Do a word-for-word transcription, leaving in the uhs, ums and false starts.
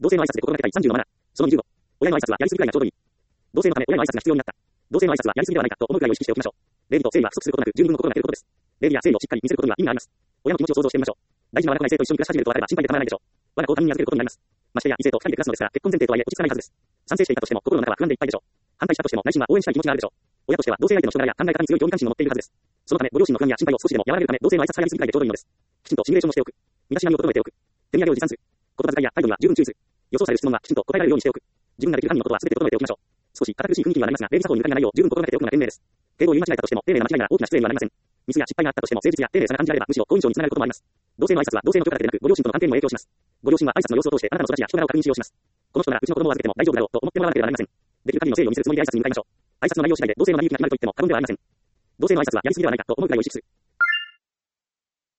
同性の挨拶で心がけたいさんじゅうのマナー。そのにじゅうご。親の挨拶はやりすぎくらいがちょうどいい。同性のため親の挨拶が必要になった。同性の挨拶はやりすぎではないかと思うくらいを意識しておきましょう。礼儀と誠意は不足することなく十二分の心がけることです。礼儀や誠意をしっかり見せることには意味があります。親の気持ちを想像してみましょう。大事な我が子内性と一緒に暮らし始めると分かれば心配でたまらないでしょう。我が子を他人に預けることになります。ましてや異性と二人で暮らすのですから、結婚前提とはいえ落ち着かないはずです。賛成していたとしても心の中は不安でいっぱいでしょう。反対したとしても内心は応援したい気持ちがあるでしょう。親としては同性相手の人柄や考え方に強い興味関心を持っているはずです。そのためご両親の不安や心配を少しでも和らげるため同性の挨拶はやりすぎぐらいでちょうどいいのです。きちんとシミュレーションをしておく。身だしなみを整えておく。手土産を持参する。言葉遣いや態度には十分注意する。予想される質問はきちんと答えられるようにしておく。自分ができる範囲のことは全て整えておきましょう。少し堅苦しい雰囲気にはなりますが、礼儀作法に抜かりがないよう十分心がけておくのが賢明です。敬語を言い間違えたとしても丁寧な間違いなら大きな失礼にはなりません。ミスや失敗があったとしても誠実や丁寧さが感じられればむしろ好印象につながることもあります。同性の挨拶は同性の許可だけでなくご両親との関係にも影響します。ご両親は挨拶の様子を通してあなたの育ちや人柄を確認しようします。この人ならうちの子供を預けても大丈夫だろうと思ってもらわなければなりません。できる限りの誠意を見せるつもりで挨拶に向かいましょう。挨拶の内容次第で同性の成り行きが決まると言っても過言ではありません。同性の挨拶はやりすぎではないかと思うくらいを意識する。